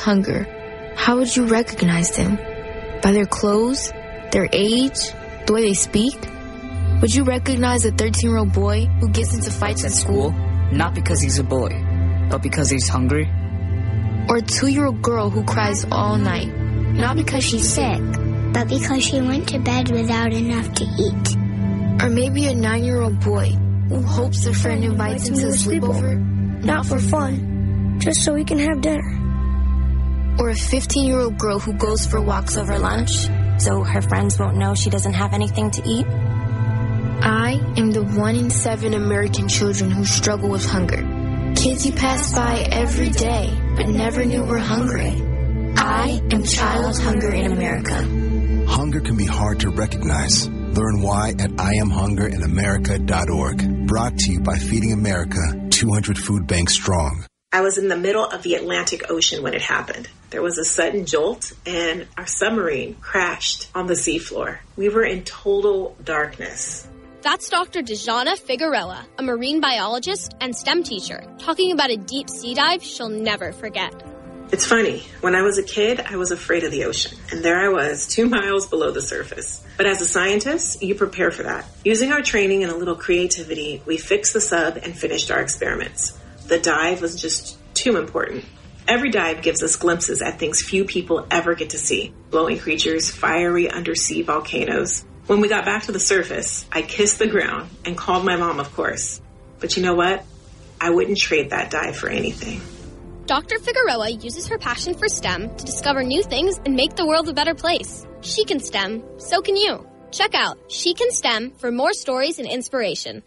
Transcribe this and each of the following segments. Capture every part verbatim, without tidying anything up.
hunger, how would you recognize them? By their clothes? Their age? The way they speak? Would you recognize a thirteen-year-old boy who gets into fights at school? Not because he's a boy, but because he's hungry? Or a two-year-old girl who cries all night? Not because she's sick, but because she went to bed without enough to eat. Or maybe a nine-year-old boy who hopes a friend invites him to a sleepover? Not for fun, just so we can have dinner. Or a fifteen-year-old girl who goes for walks over lunch, so her friends won't know she doesn't have anything to eat? I am the one in seven American children who struggle with hunger. Kids you pass by every day, but never knew were hungry. I am Child Hunger in America. Hunger can be hard to recognize. Learn why at I am hunger in america dot org. Brought to you by Feeding America, two hundred food banks strong. I was in the middle of the Atlantic Ocean when it happened. There was a sudden jolt, and our submarine crashed on the seafloor. We were in total darkness. That's Doctor Dejana Figueroa, a marine biologist and STEM teacher, talking about a deep sea dive she'll never forget. It's funny. When I was a kid, I was afraid of the ocean. And there I was, two miles below the surface. But as a scientist, you prepare for that. Using our training and a little creativity, we fixed the sub and finished our experiments. The dive was just too important. Every dive gives us glimpses at things few people ever get to see. Glowing creatures, fiery undersea volcanoes. When we got back to the surface, I kissed the ground and called my mom, of course. But you know what? I wouldn't trade that dive for anything. Doctor Figueroa uses her passion for STEM to discover new things and make the world a better place. She can STEM, so can you. Check out She Can STEM for more stories and inspiration.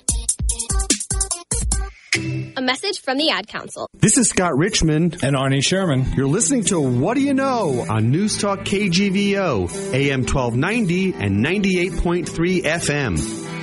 A message from the Ad Council. This is Scott Richmond. And Arnie Sherman. You're listening to What Do You Know on News Talk K G V O, A M twelve ninety and ninety-eight point three F M.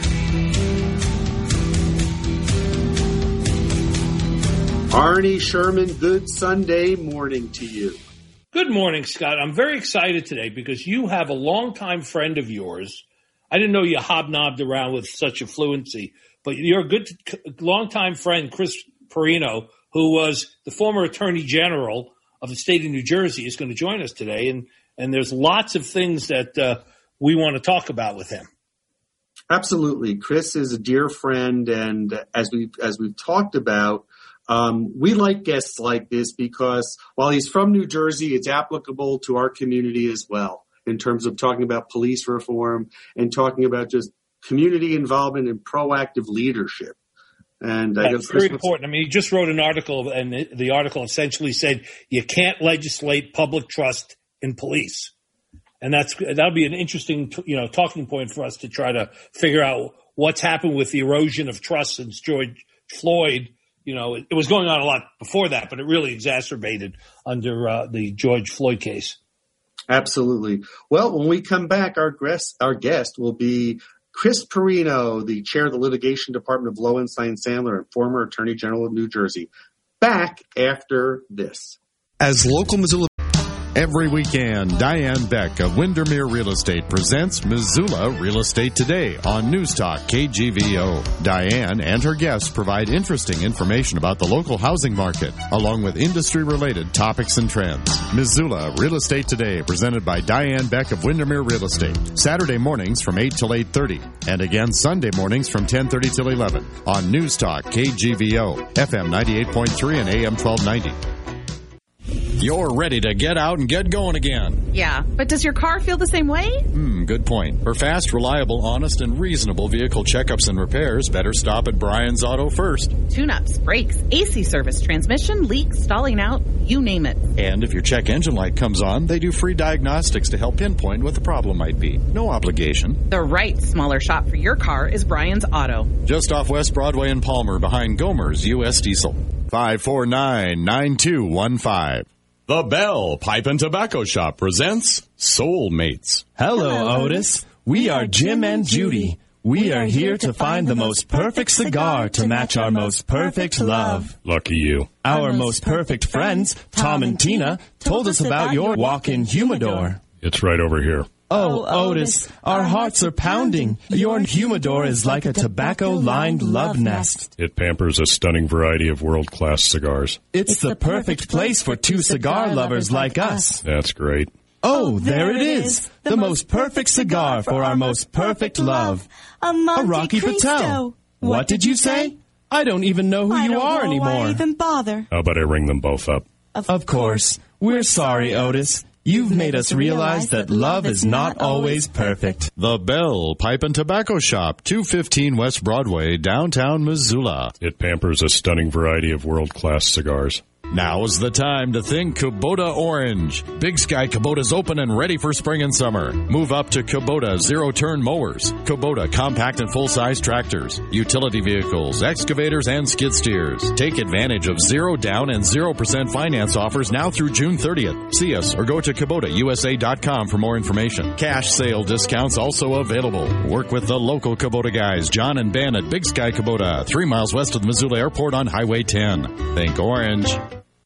Arnie Sherman, good Sunday morning to you. Good morning, Scott. I'm very excited today because you have a longtime friend of yours. I didn't know you hobnobbed around with such a fluency, but your good longtime friend, Chris Perino, who was the former Attorney General of the state of New Jersey, is going to join us today. And, and there's lots of things that uh, we want to talk about with him. Absolutely. Chris is a dear friend. And as we as we've talked about, Um, we like guests like this because while he's from New Jersey, it's applicable to our community as well in terms of talking about police reform and talking about just community involvement and proactive leadership. And I That's very important. I mean, he just wrote an article, and the, the article essentially said you can't legislate public trust in police. And that's that'll be an interesting, you know, talking point for us to try to figure out what's happened with the erosion of trust since George Floyd. You know, it, it was going on a lot before that, but it really exacerbated under uh, the George Floyd case. Absolutely. Well, when we come back, our guest, our guest will be Chris Perino, the chair of the litigation department of Lowenstein Sandler and former Attorney General of New Jersey. Back after this. As local Missoula. Every weekend, Diane Beck of Windermere Real Estate presents Missoula Real Estate Today on News Talk K G V O. Diane and her guests provide interesting information about the local housing market, along with industry-related topics and trends. Missoula Real Estate Today, presented by Diane Beck of Windermere Real Estate. Saturday mornings from eight till eight thirty, and again Sunday mornings from ten thirty till eleven on News Talk K G V O, F M ninety-eight point three and A M twelve ninety. You're ready to get out and get going again. Yeah, but does your car feel the same way? Hmm, good point. For fast, reliable, honest, and reasonable vehicle checkups and repairs, better stop at Brian's Auto first. Tune-ups, brakes, A C service, transmission, leaks, stalling out, you name it. And if your check engine light comes on, they do free diagnostics to help pinpoint what the problem might be. No obligation. The right smaller shop for your car is Brian's Auto. Just off West Broadway in Palmer, behind Gomer's U S Diesel. five four nine, nine two one five. The Bell Pipe and Tobacco Shop presents Soulmates. Hello, Hello, Otis. We are Jim and Judy. We are here to find the most perfect cigar to match our most perfect love. Lucky you. Our most perfect friends, Tom and Tina, told us about your walk-in humidor. It's right over here. Oh, Otis, our hearts are pounding. Your humidor is like a tobacco-lined love nest. It pampers a stunning variety of world-class cigars. It's the perfect place for two cigar lovers like us. That's great. Oh, there it is. The most perfect cigar for our most perfect love. A Monte Rocky Cristo. Patel. What did you say? I don't even know who I you don't are know anymore. Why even bother? How about I ring them both up? Of, of course. We're sorry, Otis. You've made us realize that love is not always perfect. The Bell Pipe and Tobacco Shop, two fifteen West Broadway, downtown Missoula. It pampers a stunning variety of world-class cigars. Now is the time to think Kubota Orange. Big Sky Kubota's open and ready for spring and summer. Move up to Kubota zero-turn mowers, Kubota compact and full-size tractors, utility vehicles, excavators, and skid steers. Take advantage of zero down and zero percent finance offers now through June thirtieth. See us or go to Kubota U S A dot com for more information. Cash sale discounts also available. Work with the local Kubota guys, John and Ben at Big Sky Kubota, three miles west of the Missoula Airport on Highway ten. Think Orange.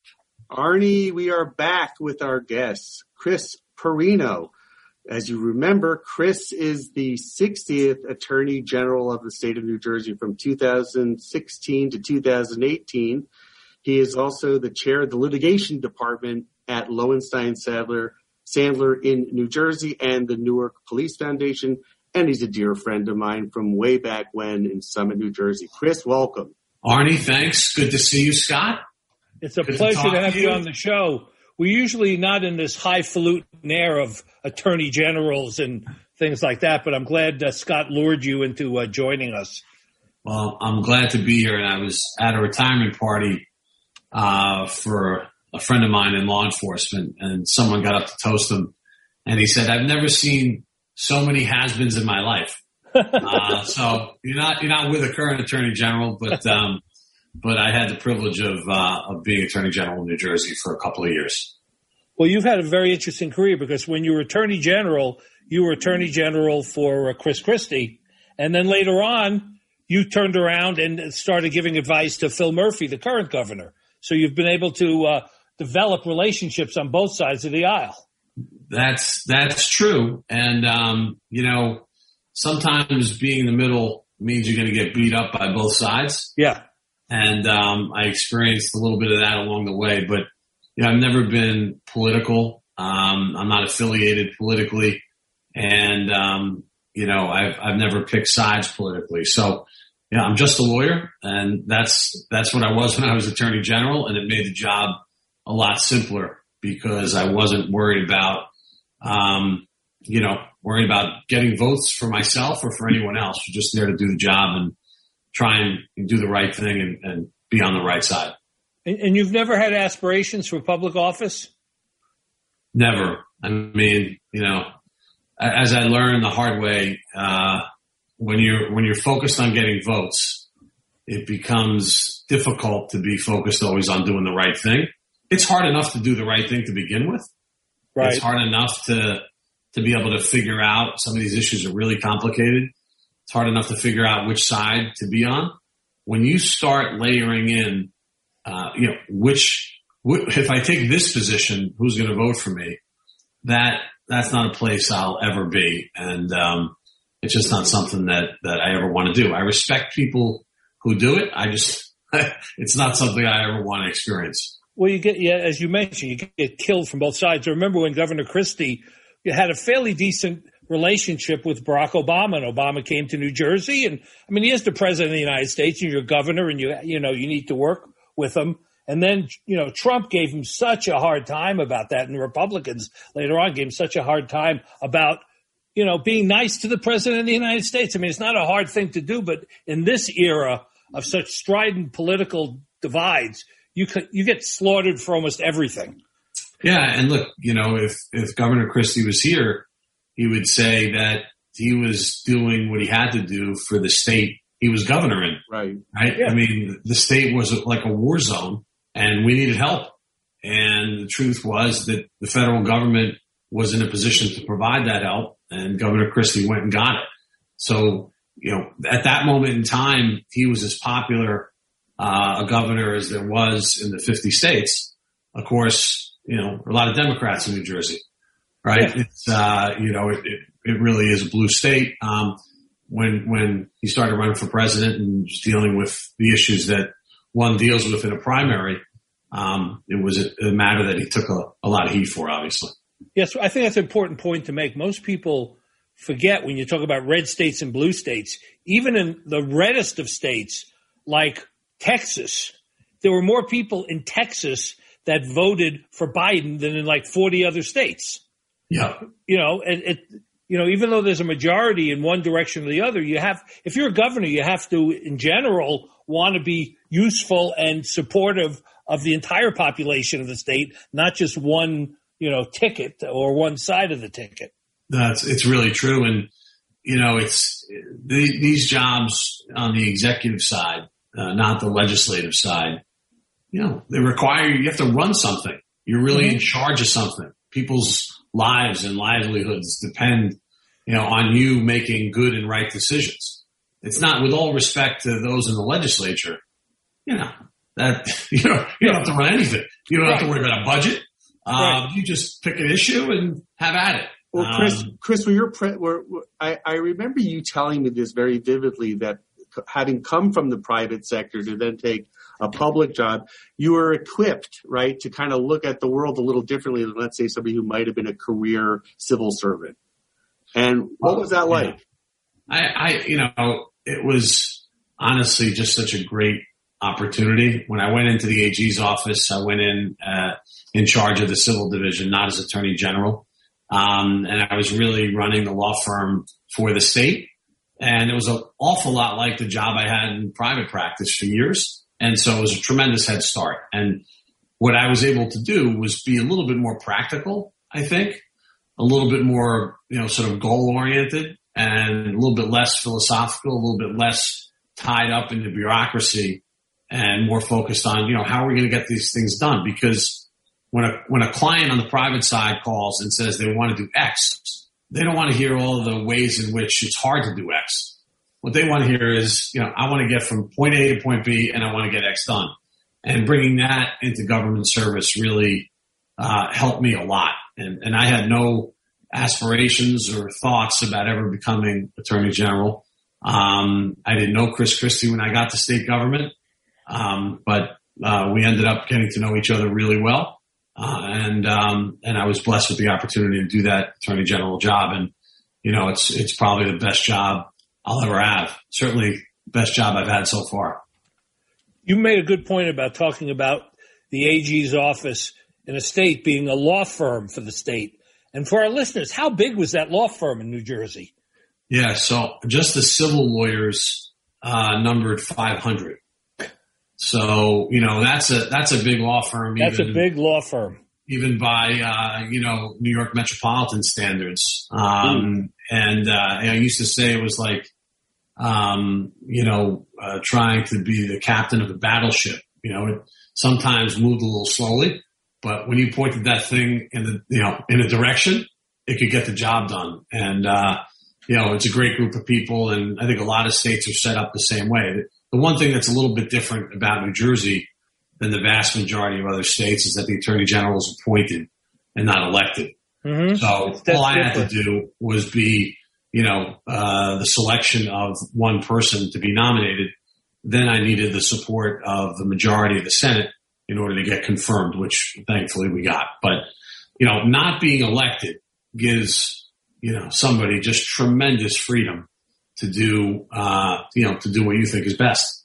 Arnie, we are back with our guest, Chris Perino. As you remember, Chris is the sixtieth Attorney General of the state of New Jersey from two thousand sixteen to two thousand eighteen. He is also the chair of the litigation department at Lowenstein Sandler, Sandler in New Jersey and the Newark Police Foundation. And he's a dear friend of mine from way back when in Summit, New Jersey. Chris, welcome. Arnie, thanks. Good to see you, Scott. It's a Good pleasure to, to have to you you on the show. We're usually not in this highfalutin air of attorney generals and things like that, but I'm glad uh, Scott lured you into uh, joining us. Well, I'm glad to be here, and I was at a retirement party uh, for a friend of mine in law enforcement, and someone got up to toast him, and he said, "I've never seen so many has-beens in my life." uh, so you're not you're not with a current attorney general, but um, but I had the privilege of uh, of being attorney general in New Jersey for a couple of years. Well, you've had a very interesting career because when you were attorney general, you were attorney general for uh, Chris Christie, and then later on, you turned around and started giving advice to Phil Murphy, the current governor. So you've been able to uh, develop relationships on both sides of the aisle. That's that's true, and um, you know, sometimes being in the middle means you're going to get beat up by both sides. Yeah, and um, I experienced a little bit of that along the way, but. You know, I've never been political. Um, I'm not affiliated politically. And, um, you know, I've, I've never picked sides politically. So, yeah, I'm just a lawyer, and that's, that's what I was when I was attorney general. And it made the job a lot simpler because I wasn't worried about, um, you know, worried about getting votes for myself or for anyone else. You're just there to do the job and try and do the right thing and, and be on the right side. And you've never had aspirations for public office? Never. I mean, you know, as I learned the hard way, uh, when you're, when you're focused on getting votes, it becomes difficult to be focused always on doing the right thing. It's hard enough to do the right thing to begin with. Right. It's hard enough to, to be able to figure out some of these issues are really complicated. It's hard enough to figure out which side to be on. When you start layering in Uh, you know, which, if I take this position, who's going to vote for me? That, that's not a place I'll ever be. And, um, it's just not something that, that I ever want to do. I respect people who do it. I just, it's not something I ever want to experience. Well, you get, yeah, as you mentioned, you get killed from both sides. I remember when Governor Christie, you had a fairly decent relationship with Barack Obama, and Obama came to New Jersey. And I mean, he is the president of the United States and you're governor and you, you know, you need to work with him. And then, you know, Trump gave him such a hard time about that. And the Republicans later on gave him such a hard time about, you know, being nice to the president of the United States. I mean, it's not a hard thing to do, but in this era of such strident political divides, you could, you get slaughtered for almost everything. Yeah. And look, you know, if, if Governor Christie was here, he would say that he was doing what he had to do for the state he was governor in. Right. Right. Yeah. I mean, the state was like a war zone and we needed help. And the truth was that the federal government was in a position to provide that help, and Governor Christie went and got it. So, you know, at that moment in time, he was as popular uh, a governor as there was in the fifty states. Of course, you know, a lot of Democrats in New Jersey. right? Yeah. It's, uh, you know, it, it, it really is a blue state. Um, when, when he started running for president and was dealing with the issues that one deals with in a primary, um, it was a, a matter that he took a, a lot of heat for, obviously. Yes, I think that's an important point to make. Most people forget when you talk about red states and blue states, even in the reddest of states like Texas, there were more people in Texas that voted for Biden than in like forty other states. Yeah. You know, and it, you know, even though there's a majority in one direction or the other, you have, if you're a governor, you have to, in general, want to be useful and supportive of the entire population of the state, not just one, you know, ticket or one side of the ticket. That's, it's really true. And, you know, it's the, these jobs on the executive side, uh, not the legislative side, you know, they require you, you have to run something. You're really mm-hmm. in charge of something. People's lives and livelihoods depend, you know, on you making good and right decisions. It's not, with all respect to those in the legislature, you know, that, you know, you don't have to run anything. You don't right. have to worry about a budget. Um, right. You just pick an issue and have at it. Well, Chris, um, Chris, when you're pre- were, were, I, I remember you telling me this very vividly, that having come from the private sector to then take a public job, you were equipped, right, to kind of look at the world a little differently than, let's say, somebody who might have been a career civil servant. And what was that like? I, I, you know, it was honestly just such a great opportunity. When I went into the A G's office, I went in uh, in charge of the civil division, not as attorney general. Um, and I was really running the law firm for the state. And it was an awful lot like the job I had in private practice for years. And so it was a tremendous head start. And what I was able to do was be a little bit more practical, I think, a little bit more, you know, sort of goal oriented and a little bit less philosophical, a little bit less tied up into bureaucracy and more focused on, you know, how are we going to get these things done? Because when a, when a client on the private side calls and says they want to do X, they don't want to hear all of the ways in which it's hard to do X. What they want to hear is, you know, I want to get from point A to point B and I want to get X done. And bringing that into government service really uh, helped me a lot. And, and I had no aspirations or thoughts about ever becoming Attorney General. Um, I didn't know Chris Christie when I got to state government, um, but uh, we ended up getting to know each other really well. Uh, and, um, and I was blessed with the opportunity to do that Attorney General job. And, you know, it's, it's probably the best job I'll ever have. Certainly the best job I've had so far. You made a good point about talking about the A G's office in a state being a law firm for the state. And for our listeners, how big was that law firm in New Jersey? Yeah. So just the civil lawyers, uh, numbered five hundred. So, you know, that's a, that's a big law firm. That's even, a big law firm. Even by, uh, you know, New York metropolitan standards. Um, mm. and, uh, I used to say it was like, um, you know, uh, trying to be the captain of a battleship. You know, it sometimes moved a little slowly, but when you pointed that thing in the, you know, in a direction, it could get the job done. And, uh, you know, it's a great group of people. And I think a lot of states are set up the same way. The one thing that's a little bit different about New Jersey than the vast majority of other states is that the Attorney General is appointed and not elected. Mm-hmm. So That's all I different. had to do was be, you know, uh, the selection of one person to be nominated. Then I needed the support of the majority of the Senate in order to get confirmed, which thankfully we got. But, you know, not being elected gives, you know, somebody just tremendous freedom to do, uh, you know, to do what you think is best.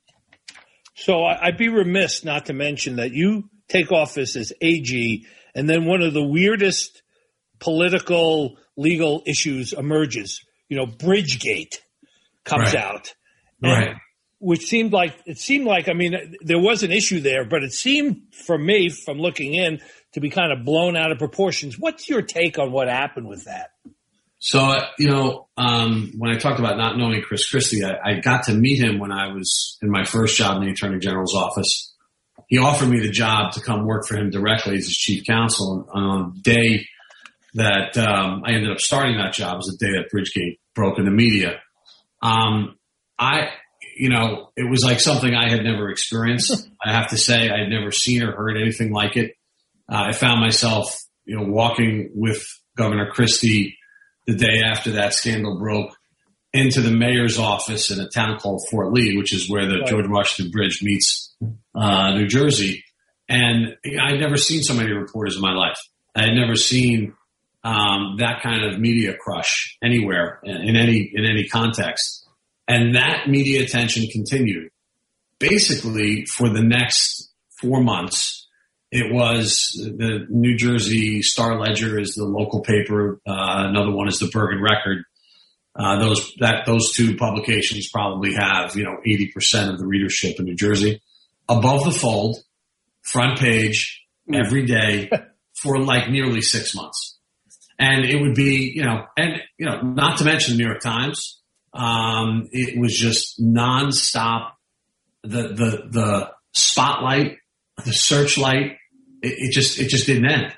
So I'd be remiss not to mention that you take office as A G, and then one of the weirdest political legal issues emerges. You know, Bridgegate comes right. out, right? Which seemed like it seemed like I mean there was an issue there, but it seemed for me from looking in to be kind of blown out of proportions. What's your take on what happened with that? So, you know, um, when I talked about not knowing Chris Christie, I, I got to meet him when I was in my first job in the Attorney General's office. He offered me the job to come work for him directly as his chief counsel. And on the day that um, I ended up starting that job was the day that Bridgegate broke in the media. Um, I, you know, it was like something I had never experienced. I have to say I had never seen or heard anything like it. Uh, I found myself, you know, walking with Governor Christie, the day after that scandal broke, into the mayor's office in a town called Fort Lee, which is where the right. George Washington Bridge meets uh, New Jersey. And I'd never seen so many reporters in my life. I had never seen um, that kind of media crush anywhere in, in any in any context. And that media attention continued. Basically, for the next four months, it was the New Jersey Star Ledger is the local paper. Uh, another one is the Bergen Record. Uh, those that those two publications probably have, you know, eighty percent of the readership in New Jersey. Above the fold, front page, every day for like nearly six months. And it would be, you know, and, you know, not to mention the New York Times. Um, it was just nonstop. The, the, the spotlight, the searchlight, it, it just, it just didn't end.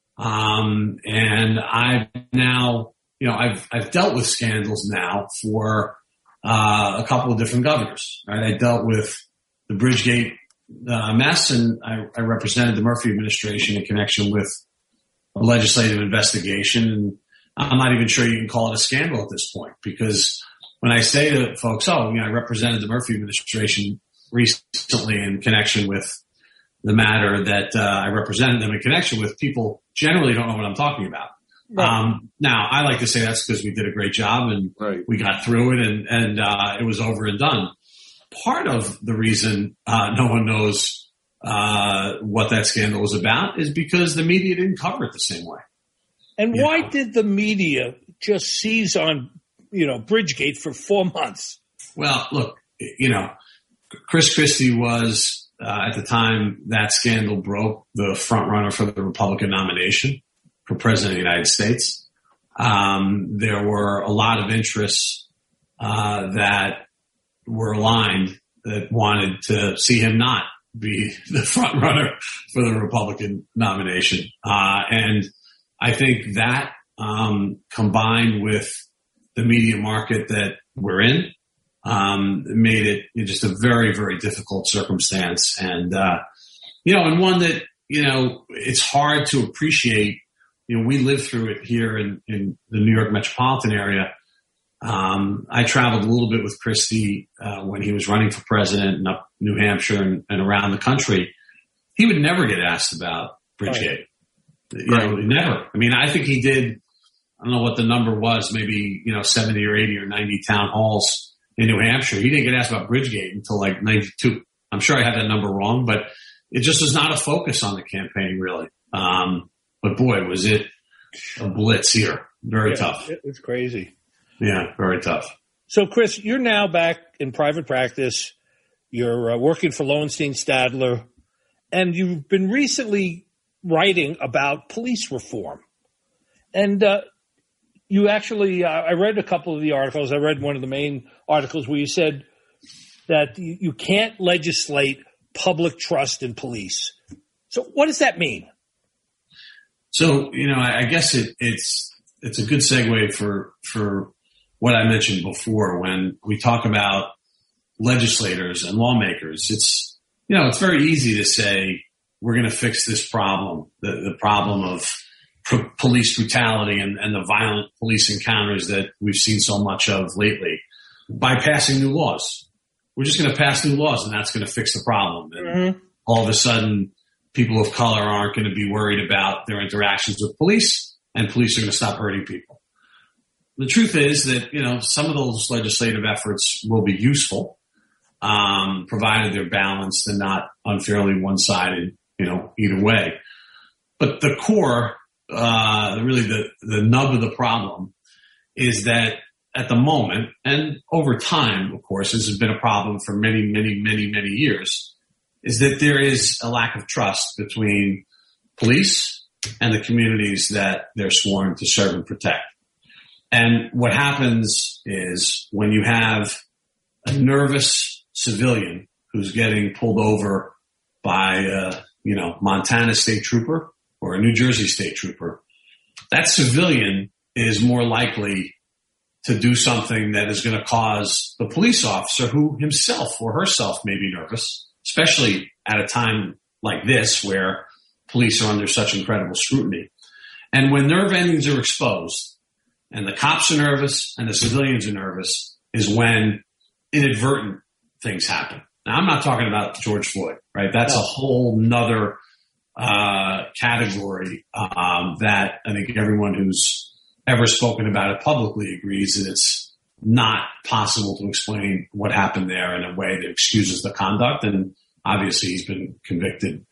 Um, and I've now, you know, I've, I've dealt with scandals now for, uh, a couple of different governors, right? I dealt with the Bridgegate, uh, mess, and I, I represented the Murphy administration in connection with a legislative investigation. And I'm not even sure you can call it a scandal at this point, because when I say to folks, oh, you know, I represented the Murphy administration recently in connection with the matter that uh, I represented them in connection with, people generally don't know what I'm talking about. Right. Um, now, I like to say that's because we did a great job and right. we got through it and, and uh, it was over and done. Part of the reason uh, no one knows uh, what that scandal was about is because the media didn't cover it the same way. And you why know? did the media just seize on, you know, Bridgegate for four months? Well, look, you know, Chris Christie was, uh, at the time that scandal broke, the front runner for the Republican nomination for president of the United States. Um, there were a lot of interests uh, that were aligned that wanted to see him not be the front runner for the Republican nomination. Uh, and I think that um, combined with the media market that we're in, um, made it just a very, very difficult circumstance. And, uh, you know, and one that, you know, it's hard to appreciate. You know, we lived through it here in, in the New York metropolitan area. Um, I traveled a little bit with Christie, uh, when he was running for president in up New Hampshire and, and around the country. He would never get asked about Bridgegate. Right. You know, right. never. I mean, I think he did, I don't know what the number was, maybe, you know, seventy or eighty or ninety town halls in New Hampshire. He didn't get asked about Bridgegate until like ninety-two. I'm sure I had that number wrong, but it just was not a focus on the campaign, really. Um, but boy, was it a blitz here. Very yeah, tough. It's crazy. Yeah, very tough. So, Chris, you're now back in private practice. You're uh, working for Lowenstein Stadler, and you've been recently writing about police reform. And uh, you actually, uh, I read a couple of the articles. I read one of the main articles where you said that you, you can't legislate public trust in police. So what does that mean? So, you know, I, I guess it, it's it's a good segue for for what I mentioned before when we talk about legislators and lawmakers. It's, you know, it's very easy to say we're going to fix this problem, the, the problem of pr- police brutality and, and the violent police encounters that we've seen so much of lately by passing new laws. We're just going to pass new laws and that's going to fix the problem. And mm-hmm. all of a sudden, people of color aren't going to be worried about their interactions with police and police are going to stop hurting people. The truth is that, you know, some of those legislative efforts will be useful, um, provided they're balanced and not unfairly one-sided, you know, either way. But the core, uh, really the, the nub of the problem is that at the moment, and over time, of course, this has been a problem for many, many, many, many years, is that there is a lack of trust between police and the communities that they're sworn to serve and protect. And what happens is when you have a nervous civilian who's getting pulled over by a, you know, Montana state trooper or a New Jersey state trooper, that civilian is more likely to do something that is going to cause the police officer who himself or herself may be nervous, especially at a time like this where police are under such incredible scrutiny. And when nerve endings are exposed and the cops are nervous and the civilians are nervous is when inadvertent things happen. Now, I'm not talking about George Floyd, right? That's a whole nother uh, category um, that I think everyone who's ever spoken about it publicly agrees that it's not possible to explain what happened there in a way that excuses the conduct. And obviously he's been convicted,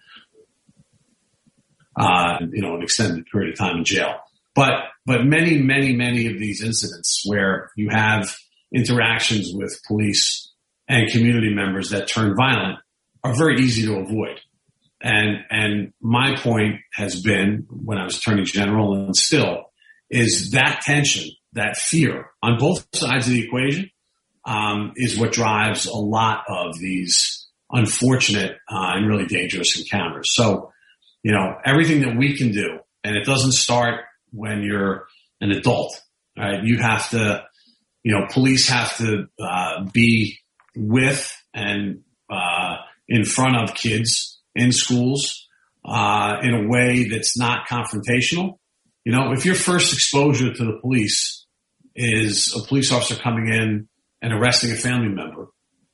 uh, you know, an extended period of time in jail. But, but many, many, many of these incidents where you have interactions with police and community members that turn violent are very easy to avoid. And, and my point has been when I was Attorney General and still is that tension, that fear on both sides of the equation, um, is what drives a lot of these unfortunate, uh, and really dangerous encounters. So, you know, everything that we can do, and it doesn't start when you're an adult, right? You have to, you know, police have to, uh, be with and, uh, in front of kids in schools, uh, in a way that's not confrontational. You know, if your first exposure to the police is a police officer coming in and arresting a family member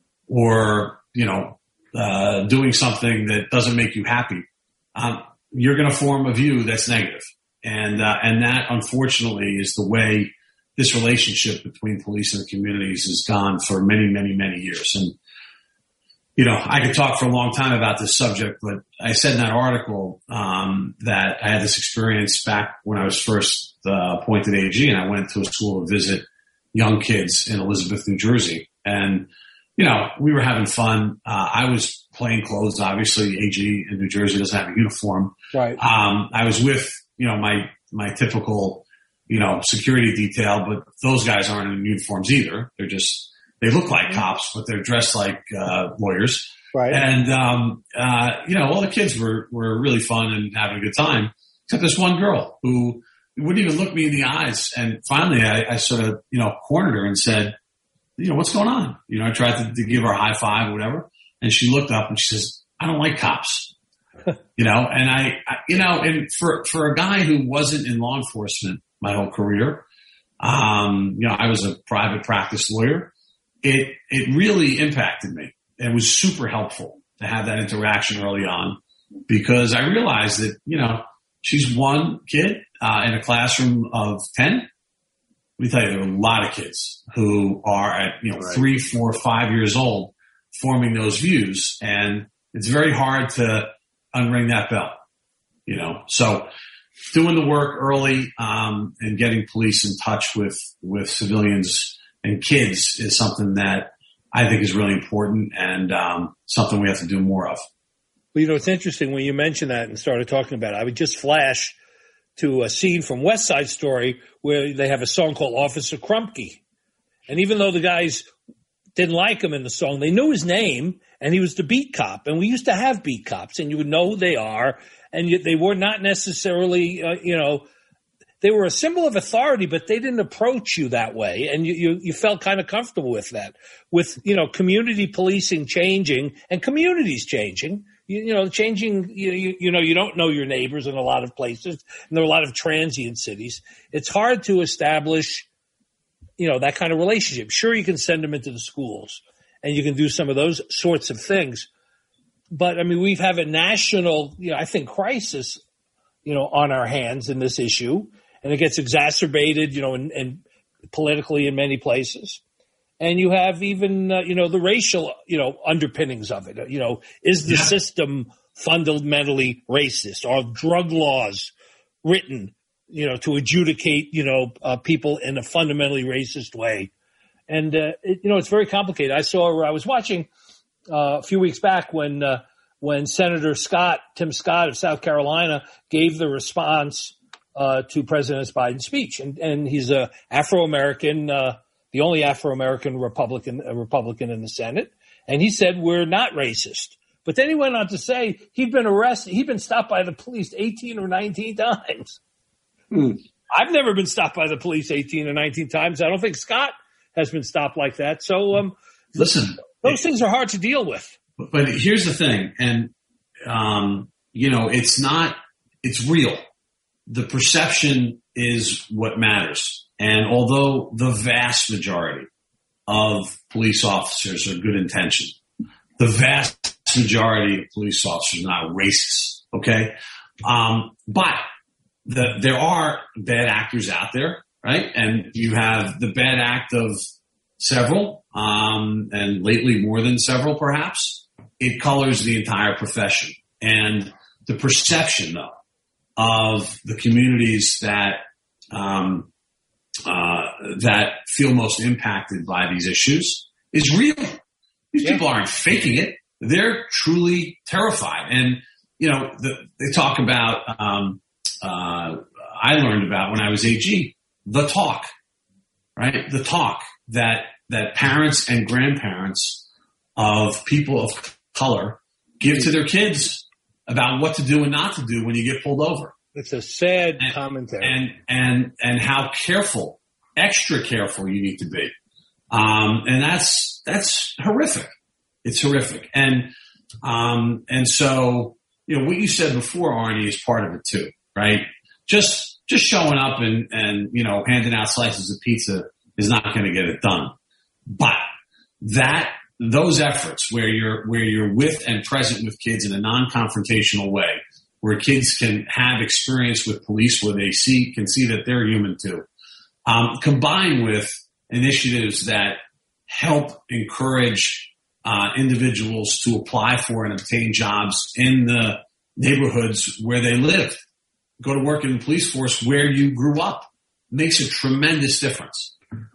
or, you know, uh, doing something that doesn't make you happy, um, you're going to form a view that's negative. And, uh, and that unfortunately is the way this relationship between police and the communities has gone for many, many, many years. And, you know, I could talk for a long time about this subject, but I said in that article, um, that I had this experience back when I was first uh, appointed A G, and I went to a school to visit young kids in Elizabeth, New Jersey. And, you know, we were having fun. Uh, I was plain clothes. Obviously, A G in New Jersey doesn't have a uniform. Right. Um, I was with, you know, my, my typical, you know, security detail, but those guys aren't in uniforms either. They're just, they look like cops, but they're dressed like, uh, lawyers. Right. And, um, uh, you know, all the kids were, were really fun and having a good time, except this one girl who wouldn't even look me in the eyes. And finally I, I sort of, you know, cornered her and said, you know, what's going on? You know, I tried to, to give her a high five or whatever. And she looked up and she says, I don't like cops. You know, and I, I, you know, and for, for a guy who wasn't in law enforcement my whole career, um, you know, I was a private practice lawyer. It, it really impacted me. It was super helpful to have that interaction early on because I realized that, you know, she's one kid, uh, in a classroom of ten. Let me tell you, there are a lot of kids who are at, you know, right. three, four, five years old forming those views. And it's very hard to unring that bell, you know, so doing the work early, um, and getting police in touch with, with civilians and kids is something that I think is really important and, um, something we have to do more of. Well, you know, it's interesting when you mentioned that and started talking about it. I would just flash to a scene from West Side Story where they have a song called Officer Krupke. And even though the guys didn't like him in the song, they knew his name and he was the beat cop. And we used to have beat cops and you would know who they are. And you, they were not necessarily, uh, you know, they were a symbol of authority, but they didn't approach you that way. And you, you, you felt kind of comfortable with that. With, you know, community policing changing and communities changing, you, you know, changing, you, you, you know, you don't know your neighbors in a lot of places. And there are a lot of transient cities. It's hard to establish, you know, that kind of relationship. Sure, you can send them into the schools and you can do some of those sorts of things. But I mean, we've have a national, you know, I think crisis, you know, on our hands in this issue. And it gets exacerbated, you know, and, and politically in many places. And you have even, uh, you know, the racial, you know, underpinnings of it. You know, is the yeah. system fundamentally racist? Are drug laws written, you know, to adjudicate, you know, uh, people in a fundamentally racist way? And, uh, it, you know, it's very complicated. I saw, I was watching uh, a few weeks back when, uh, when Senator Scott, Tim Scott of South Carolina gave the response Uh, to President Biden's speech. And, and he's a Afro-American, uh, the only Afro-American Republican, uh, Republican in the Senate. And he said, we're not racist. But then he went on to say he'd been arrested. He'd been stopped by the police eighteen or nineteen times. Hmm. I've never been stopped by the police eighteen or nineteen times. I don't think Scott has been stopped like that. So, um, listen, those things are hard to deal with. But here's the thing. And, um, you know, it's not, it's real. the perception is what matters. And although the vast majority of police officers are good intentioned, the vast majority of police officers are not racist, okay? Um, but the, there are bad actors out there, right? And you have the bad act of several, um, and lately more than several perhaps. It colors the entire profession. And the perception, though, of the communities that um, uh, that feel most impacted by these issues is real. These yeah. people aren't faking it. They're truly terrified. And, you know, the, they talk about, um, uh, I learned about when I was A G, the talk, right? The talk that, that parents and grandparents of people of color give to their kids about what to do and not to do when you get pulled over. It's a sad and, commentary. And, and, and how careful, extra careful you need to be. Um, and that's, that's horrific. It's horrific. And, um, and so, you know, what you said before, Arnie, is part of it too, right? Just, just showing up and, and, you know, handing out slices of pizza is not going to get it done. But that, those efforts where you're, where you're with and present with kids in a non-confrontational way, where kids can have experience with police where they see, can see that they're human too, um, combined with initiatives that help encourage uh, individuals to apply for and obtain jobs in the neighborhoods where they live. Go to work in the police force where you grew up. Makes a tremendous difference.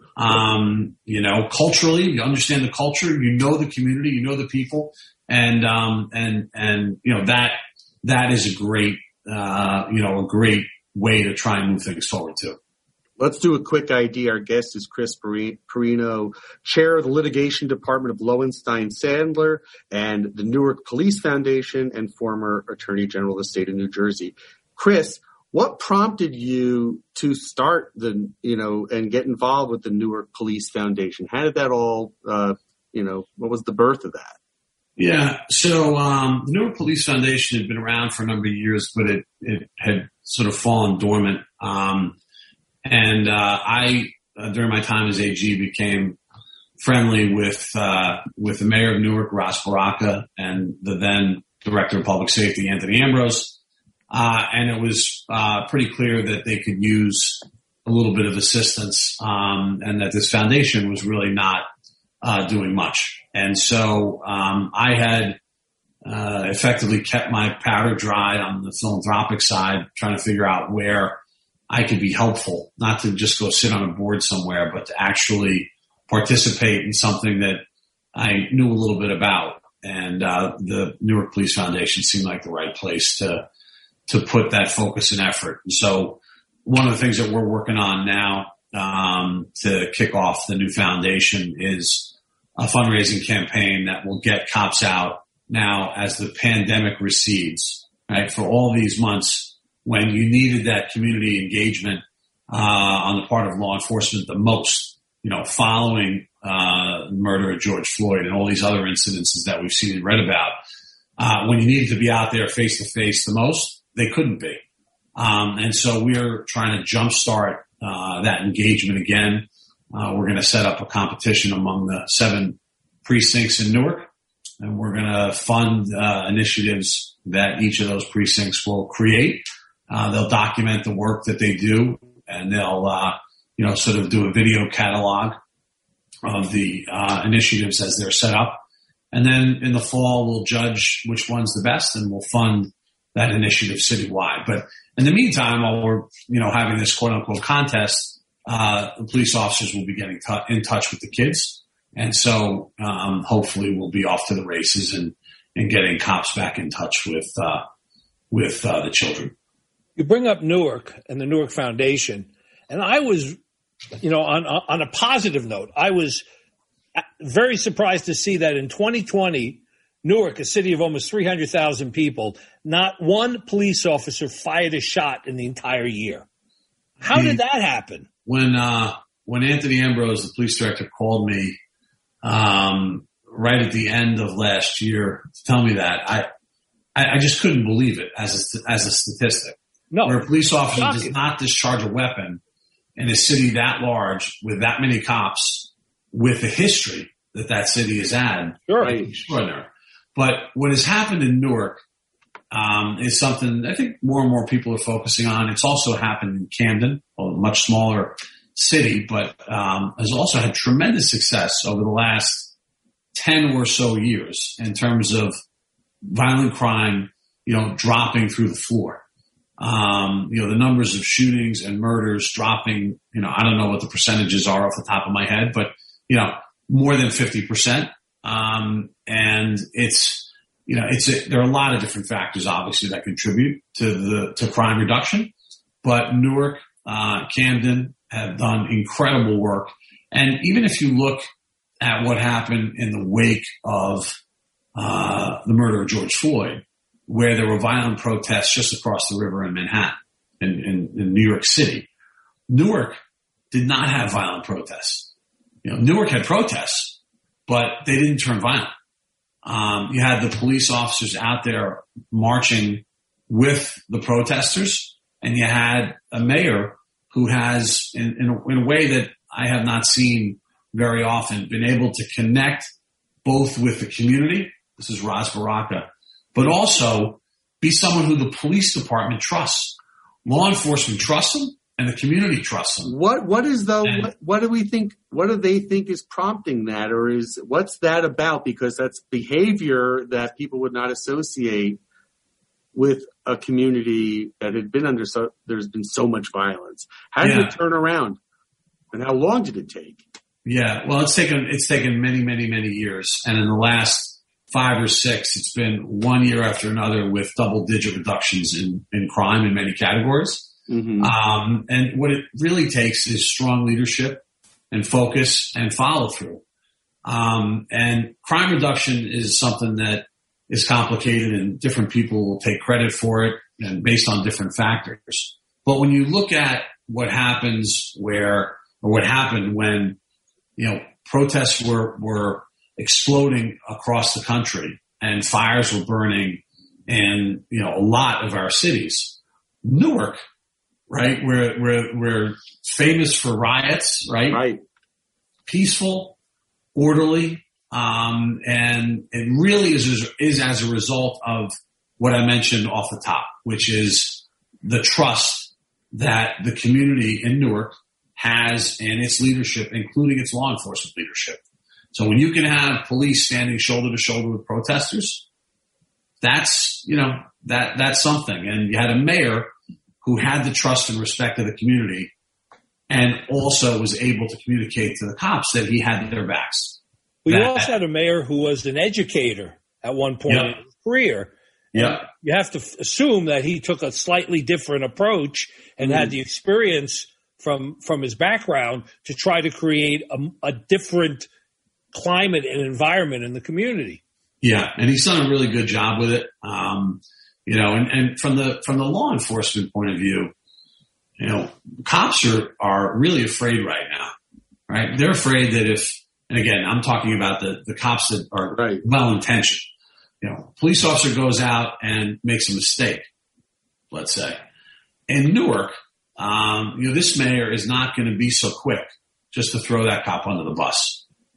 Um, you know, culturally, you understand the culture, you know the community, you know the people, and, um, and, and, you know, that, that is a great, uh, you know, a great way to try and move things forward too. Let's do a quick I D. Our guest is Chris Perino, chair of the litigation department of Lowenstein Sandler and the Newark Police Foundation and former attorney general of the state of New Jersey. Chris, what prompted you to start the, you know, and get involved with the Newark Police Foundation? How did that all, uh, you know, what was the birth of that? Yeah. So, um, the Newark Police Foundation had been around for a number of years, but it, it had sort of fallen dormant. Um, and, uh, I, uh, during my time as A G became friendly with, uh, with the mayor of Newark, Ross Baraka, and the then director of public safety, Anthony Ambrose. Uh, and it was, uh, pretty clear that they could use a little bit of assistance, um, and that this foundation was really not, uh, doing much. And so, um, I had, uh, effectively kept my powder dry on the philanthropic side, trying to figure out where I could be helpful, not to just go sit on a board somewhere, but to actually participate in something that I knew a little bit about. And, uh, the Newark Police Foundation seemed like the right place to, to put that focus and effort. And so one of the things that we're working on now, um, to kick off the new foundation is a fundraising campaign that will get cops out now as the pandemic recedes, right? For all these months when you needed that community engagement, uh, on the part of law enforcement the most, you know, following, uh, the murder of George Floyd and all these other incidences that we've seen and read about, uh, when you needed to be out there face to face the most, they couldn't be. Um, and so we're trying to jumpstart, uh, that engagement again. Uh, we're going to set up a competition among the seven precincts in Newark, and we're going to fund, uh, initiatives that each of those precincts will create. Uh, they'll document the work that they do, and they'll, uh, you know, sort of do a video catalog of the, uh, initiatives as they're set up. And then in the fall, we'll judge which one's the best, and we'll fund that initiative citywide. But in the meantime, while we're, you know, having this quote unquote contest, uh, the police officers will be getting t- in touch with the kids. And so, um, hopefully we'll be off to the races and, and getting cops back in touch with, uh, with, uh, the children. You bring up Newark and the Newark Foundation, and I was, you know, on, on a positive note, I was very surprised to see that in twenty twenty, Newark, a city of almost three hundred thousand people, not one police officer fired a shot in the entire year. How did that happen? When, uh, when Anthony Ambrose, the police director, called me, um, right at the end of last year to tell me that, I, I, I just couldn't believe it as a, as a statistic. No. Where a police officer Shocking. does not discharge a weapon in a city that large with that many cops with the history that that city has had. Sure. Right, extraordinary. But what has happened in Newark um, is something I think more and more people are focusing on. It's also happened in Camden, a much smaller city, but um, has also had tremendous success over the last ten or so years in terms of violent crime, you know, dropping through the floor. Um, you know, the numbers of shootings and murders dropping, you know, I don't know what the percentages are off the top of my head, but, you know, more than fifty percent. Um, and it's, you know, it's, a, there are a lot of different factors, obviously, that contribute to the, to crime reduction. But Newark, uh, Camden have done incredible work. And even if you look at what happened in the wake of, uh, the murder of George Floyd, where there were violent protests just across the river in Manhattan, in, in, in New York City, Newark did not have violent protests. You know, Newark had protests, but they didn't turn violent. Um, you had the police officers out there marching with the protesters, and you had a mayor who has, in, in, a, in a way that I have not seen very often, been able to connect both with the community. This is Ras Baraka, but also be someone who the police department trusts. Law enforcement trusts him, and the community trusts him. What what is the what, what do we think? What do they think is prompting that, or is what's that about? Because that's behavior that people would not associate with a community that had been under so there's been so much violence. How did Yeah. it turn around, and how long did it take? Yeah, well, it's taken it's taken many, many, many years, and in the last five or six, it's been one year after another with double-digit reductions in, in crime in many categories. Mm-hmm. Um, and what it really takes is strong leadership and focus and follow through. Um, and crime reduction is something that is complicated, and different people will take credit for it and based on different factors. But when you look at what happens where, or what happened when, you know, protests were, were exploding across the country and fires were burning in, you know, a lot of our cities, Newark, right? We're, we're, we're famous for riots, right? Right. Peaceful, orderly, um, and it really is, is as a result of what I mentioned off the top, which is the trust that the community in Newark has in its leadership, including its law enforcement leadership. So when you can have police standing shoulder to shoulder with protesters, that's, you know, that, that's something. And you had a mayor who had the trust and respect of the community and also was able to communicate to the cops that he had their backs. We That- also had a mayor who was an educator at one point Yep. in his career. Yeah. You have to f- assume that he took a slightly different approach and Mm-hmm. had the experience from, from his background to try to create a, a different climate and environment in the community. Yeah, and he's done a really good job with it. Um, you know, and, and from the from the law enforcement point of view, you know, cops are are really afraid right now, right? They're afraid that if, and again, I'm talking about the the cops that are Right. well intentioned. You know, police officer goes out and makes a mistake, let's say. In Newark, um, you know, this mayor is not going to be so quick just to throw that cop under the bus.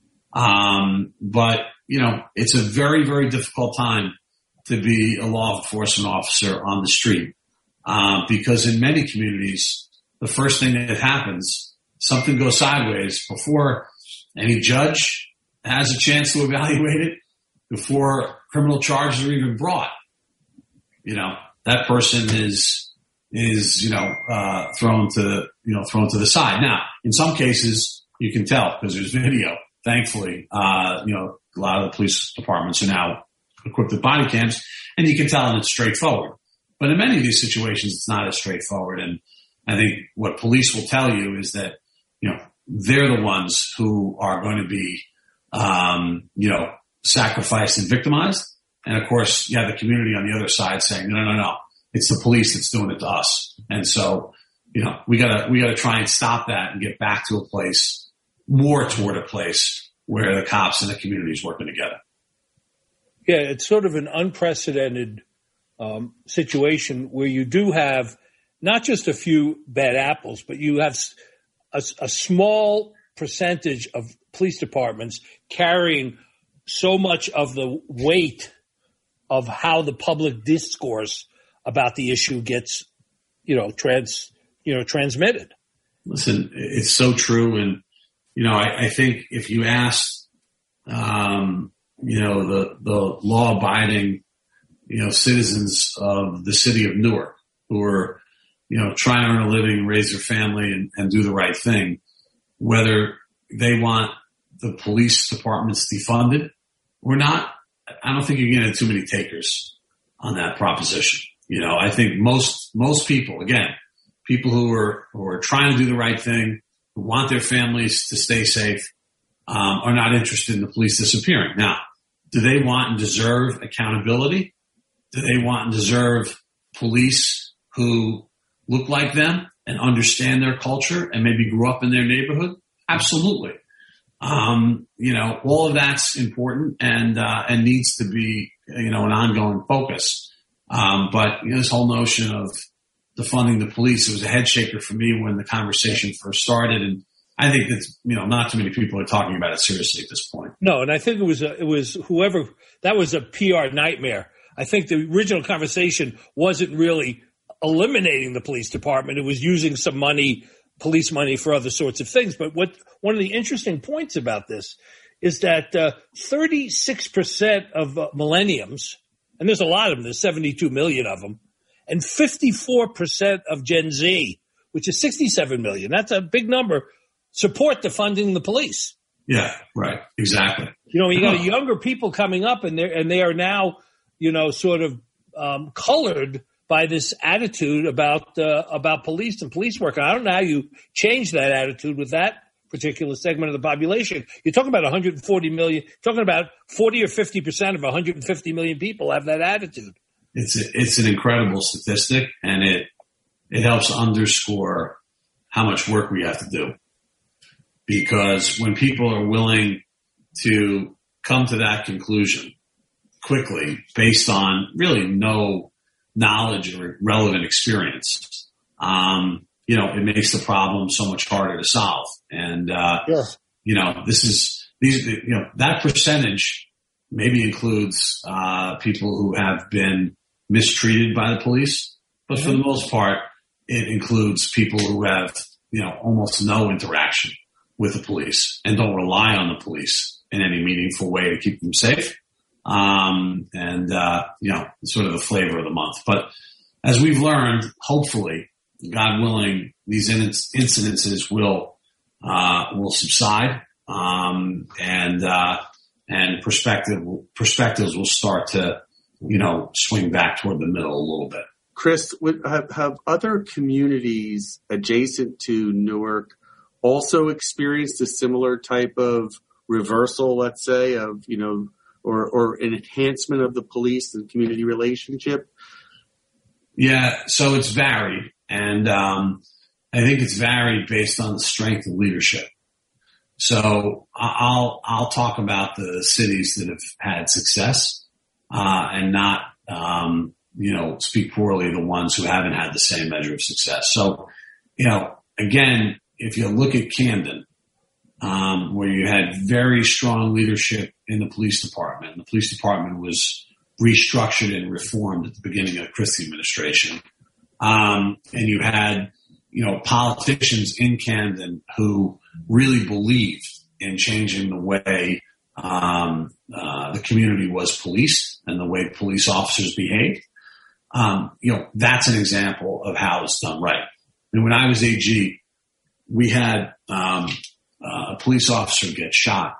Um, but, you know, it's a very, very difficult time to be a law enforcement officer on the street. Uh, because in many communities, the first thing that happens, something goes sideways before any judge has a chance to evaluate it, before criminal charges are even brought. You know, that person is, is, you know, uh, thrown to, you know, thrown to the side. Now, in some cases, you can tell because there's video. Thankfully, uh, you know, a lot of the police departments are now equipped with body cams, and you can tell and it's straightforward. But in many of these situations, it's not as straightforward. And I think what police will tell you is that, you know, they're the ones who are going to be, um, you know, sacrificed and victimized. And of course, you have the community on the other side saying, no, no, no, it's the police that's doing it to us. And so, you know, we gotta, we gotta try and stop that and get back to a place, more toward a place where the cops and the community is working together. Yeah, it's sort of an unprecedented um, situation where you do have not just a few bad apples, but you have a, a small percentage of police departments carrying so much of the weight of how the public discourse about the issue gets, you know, trans, you know, transmitted. Listen, it's so true. And, you know, I, I think if you ask, um, you know, the, the law abiding, you know, citizens of the city of Newark who are, you know, trying to earn a living, raise their family and, and do the right thing, whether they want the police departments defunded or not, I don't think you're getting too many takers on that proposition. You know, I think most, most people, again, people who are, who are trying to do the right thing, who want their families to stay safe, um, are not interested in the police disappearing. Now, do they want and deserve accountability? Do they want and deserve police who look like them and understand their culture and maybe grew up in their neighborhood? Absolutely. Um, you know, all of that's important and, uh, and needs to be, you know, an ongoing focus. Um, but you know, this whole notion of defunding the police, it was a head shaker for me when the conversation first started. And I think that, you know, not too many people are talking about it seriously at this point. No. And I think it was, a, it was whoever, that was a P R nightmare. I think the original conversation wasn't really eliminating the police department. It was using some money, police money for other sorts of things. But what, one of the interesting points about this is that, uh, thirty-six percent of uh, millenniums, and there's a lot of them, there's seventy-two million of them, and fifty-four percent of Gen Z, which is sixty-seven million, that's a big number, support defunding the police. Yeah, right. Exactly. You know, you got younger people coming up and they and they are now, you know, sort of um, colored by this attitude about uh, about police and police work. And I don't know how you change that attitude with that particular segment of the population. You're talking about one hundred forty million, talking about forty or fifty percent of one hundred fifty million people have that attitude. It's a, it's an incredible statistic, and it it helps underscore how much work we have to do. Because when people are willing to come to that conclusion quickly based on really no knowledge or relevant experience, um, you know, it makes the problem so much harder to solve. And, uh, yeah. you know, this is, these, you know, that percentage maybe includes, uh, people who have been mistreated by the police, but for the most part, it includes people who have, you know, almost no interaction with the police and don't rely on the police in any meaningful way to keep them safe. Um, and, uh, you know, it's sort of the flavor of the month. But as we've learned, hopefully, God willing, these in- incidences will, uh, will subside. Um, and, uh, and perspective, perspectives will start to, you know, swing back toward the middle a little bit. Chris, would, have, have other communities adjacent to Newark also experienced a similar type of reversal, let's say, of, you know, or, or an enhancement of the police and community relationship? Yeah, so it's varied. And um, I think it's varied based on the strength of leadership. So I'll I'll talk about the cities that have had success uh, and not, um, you know, speak poorly of the ones who haven't had the same measure of success. So, you know, again, if you look at Camden, um, where you had very strong leadership in the police department, the police department was restructured and reformed at the beginning of the Christie administration. Um, and you had, you know, politicians in Camden who really believed in changing the way, um, uh, the community was policed and the way police officers behaved. Um, you know, that's an example of how it's done right. And when I was A G, we had, um, uh, a police officer get shot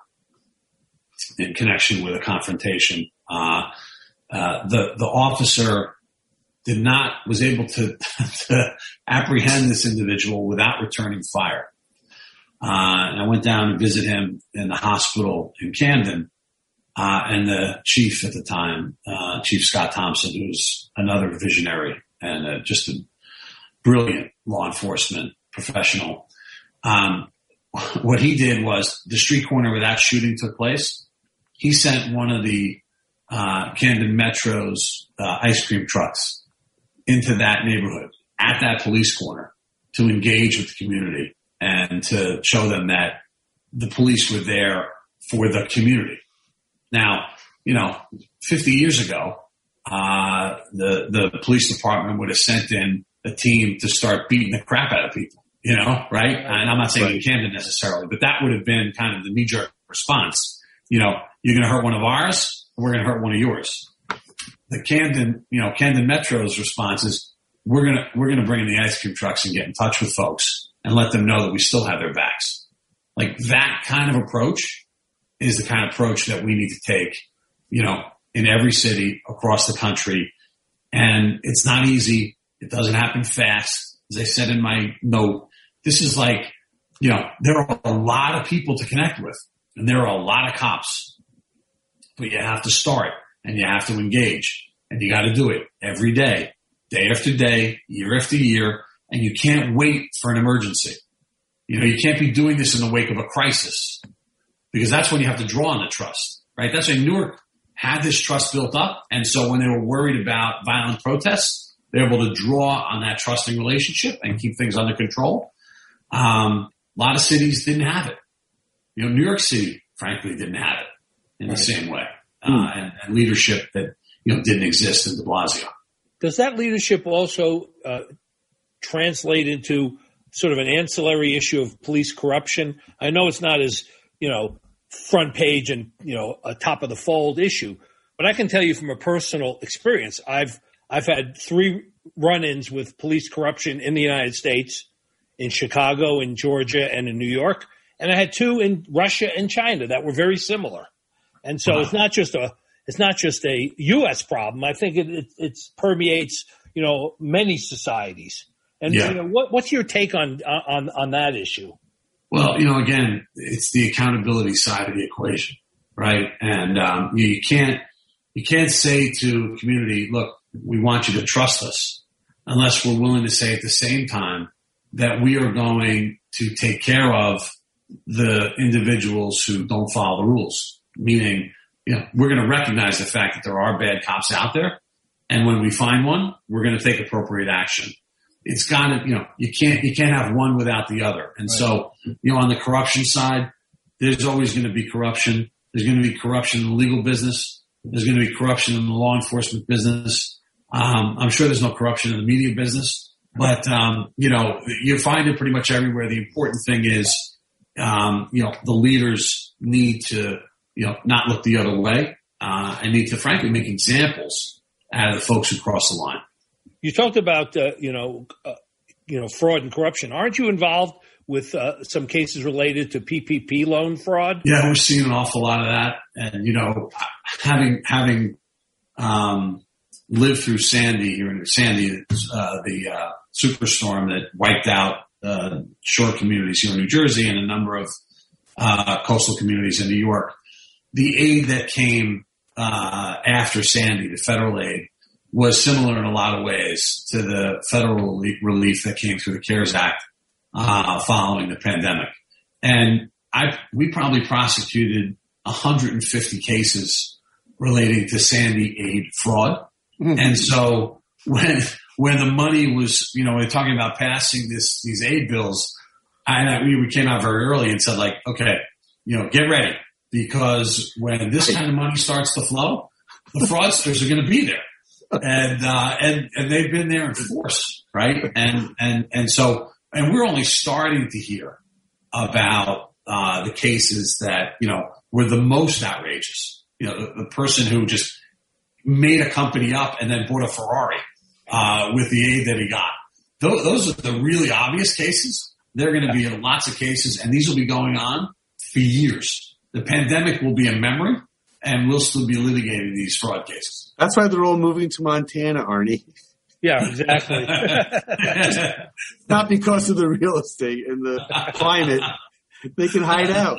in connection with a confrontation. Uh, uh, the, the officer did not, was able to, to apprehend this individual without returning fire. Uh, and I went down to visit him in the hospital in Camden. Uh, and the chief at the time, uh, Chief Scott Thompson, who's another visionary and uh, just a brilliant law enforcement professional. Um, what he did was the street corner where that shooting took place, he sent one of the, uh, Camden Metro's, uh, ice cream trucks into that neighborhood at that police corner to engage with the community and to show them that the police were there for the community. Now, you know, fifty years ago, uh, the, the police department would have sent in a team to start beating the crap out of people, you know, right? And I'm not saying in Camden necessarily, but that would have been kind of the knee-jerk response. You know, you're going to hurt one of ours, we're going to hurt one of yours. The Camden, you know, Camden Metro's response is, we're going to, we're going to bring in the ice cream trucks and get in touch with folks and let them know that we still have their backs. Like that kind of approach is the kind of approach that we need to take, you know, in every city across the country. And it's not easy. It doesn't happen fast. As I said in my note, this is like, you know, there are a lot of people to connect with and there are a lot of cops, but you have to start and you have to engage and you got to do it every day, day after day, year after year. And you can't wait for an emergency. You know, you can't be doing this in the wake of a crisis because that's when you have to draw on the trust, right? That's why Newark had this trust built up. And so when they were worried about violent protests, they were able to draw on that trusting relationship and keep things under control. Um, a lot of cities didn't have it. You know, New York City, frankly, didn't have it in the same way. Uh, hmm. and, and leadership that, you know, didn't exist in de Blasio. Does that leadership also uh, translate into sort of an ancillary issue of police corruption? I know it's not as, you know, front page and, you know, a top of the fold issue, but I can tell you from a personal experience, I've, I've had three run-ins with police corruption in the United States, in Chicago, in Georgia, and in New York. And I had two in Russia and China that were very similar. And so wow. it's not just a, it's not just a U S problem. I think it, it, it permeates, you know, many societies. And yeah. you know, what, what's your take on, on, on that issue? Well, you know, again, it's the accountability side of the equation, right? And, um, you, you can't, you can't say to a community, look, we want you to trust us unless we're willing to say at the same time that we are going to take care of the individuals who don't follow the rules. Meaning, you know, we're going to recognize the fact that there are bad cops out there. And when we find one, we're going to take appropriate action. It's got to, you know, you can't, you can't have one without the other. And right. so, you know, on the corruption side, there's always going to be corruption. There's going to be corruption in the legal business. There's going to be corruption in the law enforcement business. Um, I'm sure there's no corruption in the media business, but, um, you know, you find it pretty much everywhere. The important thing is, um, you know, the leaders need to, you know, not look the other way, uh, and need to frankly make examples out of the folks who cross the line. You talked about, uh, you know, uh, you know, fraud and corruption. Aren't you involved with uh, some cases related to P P P loan fraud? Yeah, we're seeing an awful lot of that. And, you know, having, having, um, lived through Sandy here in Sandy, uh, the, uh, superstorm that wiped out, uh, shore communities here in New Jersey and a number of, uh, coastal communities in New York. The aid that came, uh, after Sandy, the federal aid, was similar in a lot of ways to the federal relief that came through the CARES Act, uh, following the pandemic. And I, we probably prosecuted one hundred fifty cases relating to Sandy aid fraud. Mm-hmm. And so when, when the money was, you know, we're talking about passing this, these aid bills, I, we, we came out very early and said like, okay, you know, get ready because when this kind of money starts to flow, the fraudsters are going to be there. And, uh, and, and they've been there in force, right? And, and, and so, and we're only starting to hear about, uh, the cases that, you know, were the most outrageous. You know, the, the person who just made a company up and then bought a Ferrari, uh, with the aid that he got. Those, those are the really obvious cases. They're going to be in lots of cases and these will be going on for years. The pandemic will be a memory and we'll still be litigating these fraud cases. That's why they're all moving to Montana, Arnie. Yeah, exactly. Not because of the real estate and the climate. They can hide out.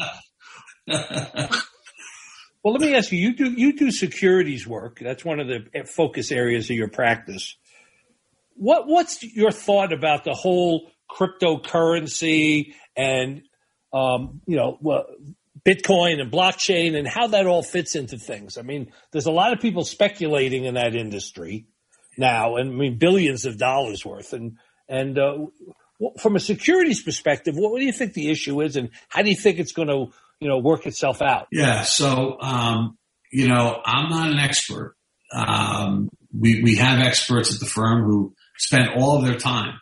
Well, let me ask you, you do, you do securities work. That's one of the focus areas of your practice. What, what's your thought about the whole cryptocurrency and, um, you know, well, Bitcoin and blockchain and how that all fits into things? I mean, there's a lot of people speculating in that industry now, and I mean, billions of dollars worth. And And uh, from a securities perspective, what, what do you think the issue is, and how do you think it's going to, you know, work itself out? Yeah. So, um, you know, I'm not an expert. Um, we, we have experts at the firm who spend all of their time,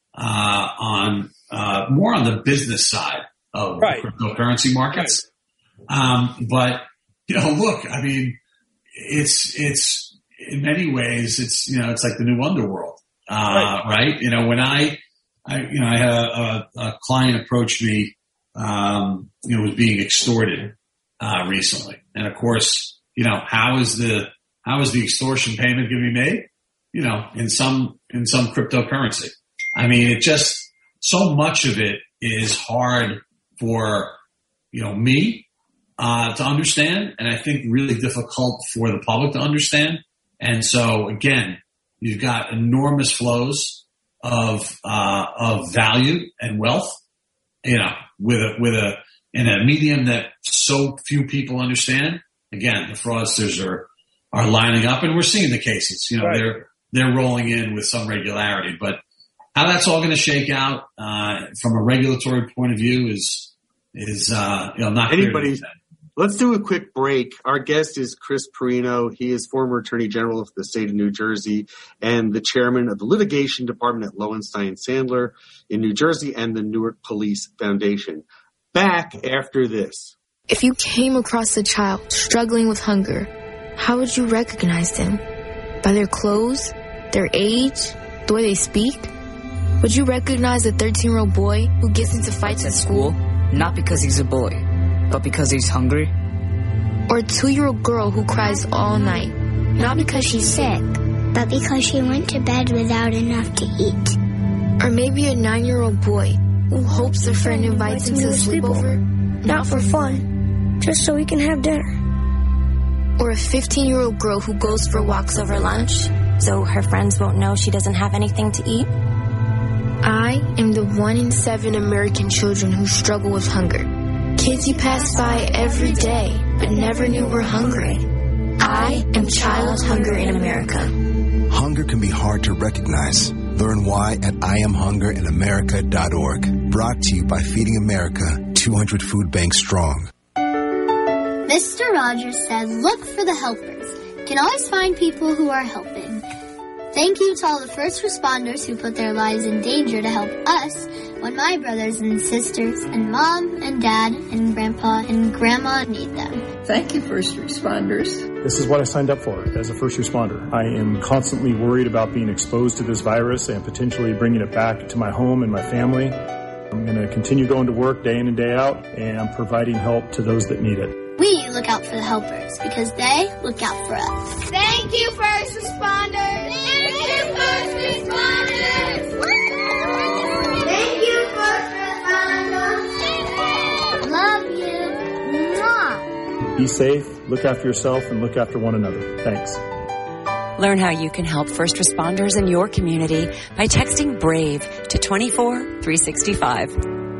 uh, on, uh, more on the business side of right. cryptocurrency markets. Right. Um, but, you know, look, I mean, it's, it's in many ways, it's, you know, it's like the new underworld, uh, right. right? You know, when I, I, you know, I had a, a, a client approach me, um, you know, was being extorted, uh, recently. And of course, you know, how is the, how is the extortion payment going to be made? You know, in some, in some cryptocurrency. I mean, it just, so much of it is hard for, you know, me, uh, to understand. And I think really difficult for the public to understand. And so again, you've got enormous flows of, uh, of value and wealth, you know, with a, with a, in a medium that so few people understand. Again, the fraudsters are, are lining up, and we're seeing the cases, you know, right. they're, they're rolling in with some regularity, but how that's all going to shake out, uh, from a regulatory point of view is, is, uh, you know, not anybody. Let's do a quick break. Our guest is Chris Perino. He is former Attorney General of the state of New Jersey and the chairman of the litigation department at Lowenstein Sandler in New Jersey and the Newark Police Foundation. Back after this. If you came across a child struggling with hunger, how would you recognize them? By their clothes, their age, the way they speak? Would you recognize a thirteen-year-old boy who gets into fights at school? Not because he's a boy, but because he's hungry? Or a two-year-old girl who cries all night? Not because she's sick, but because she went to bed without enough to eat. Or maybe a nine-year-old boy who hopes a friend invites him to a sleepover? Not for fun, just so we can have dinner. Or a fifteen-year-old girl who goes for walks over lunch, so her friends won't know she doesn't have anything to eat? I am the one in seven American children who struggle with hunger. Kids you pass by every day, but never knew were hungry. I am Child Hunger in America. Hunger can be hard to recognize. Learn why at I am hunger in america dot org. Brought to you by Feeding America, two hundred food banks strong. Mister Rogers said, look for the helpers. You can always find people who are helping. Thank you to all the first responders who put their lives in danger to help us when my brothers and sisters and mom and dad and grandpa and grandma need them. Thank you, first responders. This is what I signed up for as a first responder. I am constantly worried about being exposed to this virus and potentially bringing it back to my home and my family. I'm going to continue going to work day in and day out and providing help to those that need it. We look out for the helpers because they look out for us. Thank you, first responders. Thank you, first responders. Thank you, first responders. Love you. Mwah. Be safe, look after yourself, and look after one another. Thanks. Learn how you can help first responders in your community by texting BRAVE to two four three six five.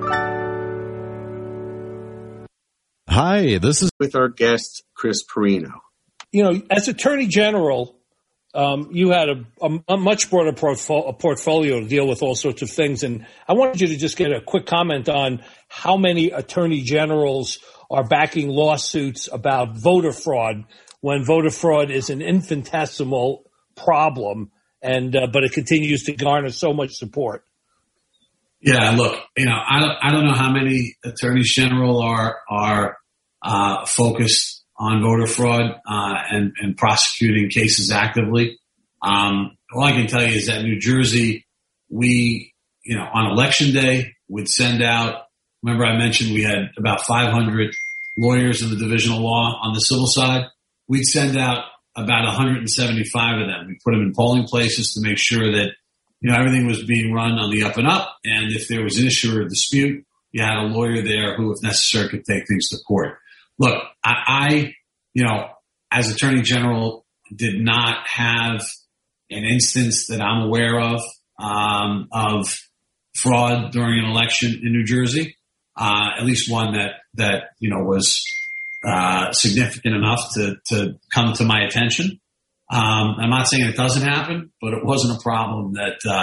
Hi, this is with our guest, Chris Perino. You know, as Attorney General, um, you had a, a, a much broader portfo- a portfolio to deal with all sorts of things. And I wanted you to just get a quick comment on how many attorney generals are backing lawsuits about voter fraud when voter fraud is an infinitesimal problem, and uh, but it continues to garner so much support. Yeah, look, you know, I don't, I don't know how many attorneys general are are uh, focused on voter fraud uh, and, and prosecuting cases actively. Um, all I can tell you is that New Jersey, we, you know, on election day would send out. Remember, I mentioned we had about five hundred lawyers in the divisional law on the civil side. We'd send out about one hundred seventy-five of them. We put them in polling places to make sure that, you know, everything was being run on the up and up. And if there was an issue or a dispute, you had a lawyer there who, if necessary, could take things to court. Look, I, I you know, as Attorney General, did not have an instance that I'm aware of, um, of fraud during an election in New Jersey. Uh, at least one that, that, you know, was, uh, significant enough to, to come to my attention. Um, I'm not saying it doesn't happen, but it wasn't a problem that, uh,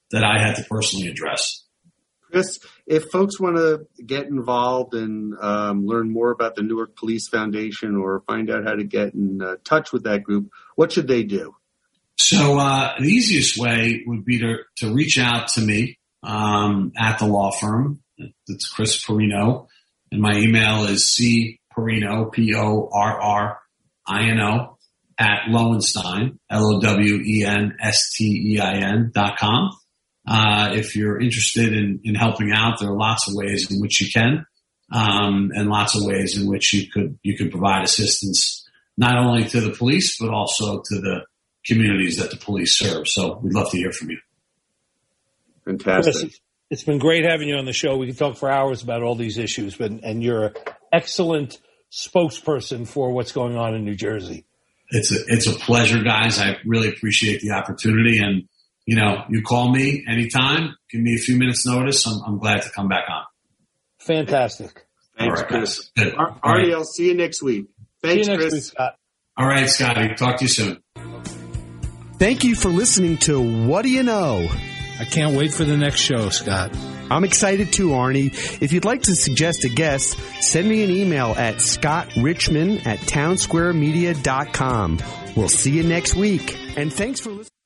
that I had to personally address. Chris, if folks want to get involved and um, learn more about the Newark Police Foundation or find out how to get in uh, touch with that group, what should they do? So uh, the easiest way would be to, to reach out to me um, at the law firm. It's Chris Porrino, and my email is c porrino, P O R R I N O, at Lowenstein, L O W E N S T E I N dot com. Uh, if you're interested in, in helping out, there are lots of ways in which you can, um, and lots of ways in which you could, you could provide assistance, not only to the police, but also to the communities that the police serve. So we'd love to hear from you. Fantastic. Chris, it's been great having you on the show. We can talk for hours about all these issues, but, and you're an excellent spokesperson for what's going on in New Jersey. It's a, it's a pleasure, guys. I really appreciate the opportunity, and you know, you call me anytime, give me a few minutes notice. I'm, I'm glad to come back on. Fantastic. Thanks, right, Chris. Ar- Artie, I'll see you next week. Thanks, see you next Chris. week, Scott. All right, Scotty. Talk to you soon. Thank you for listening to What Do You Know? I can't wait for the next show, Scott. I'm excited too, Arnie. If you'd like to suggest a guest, send me an email at scottrichman at townsquaremedia dot com. We'll see you next week. And thanks for listening.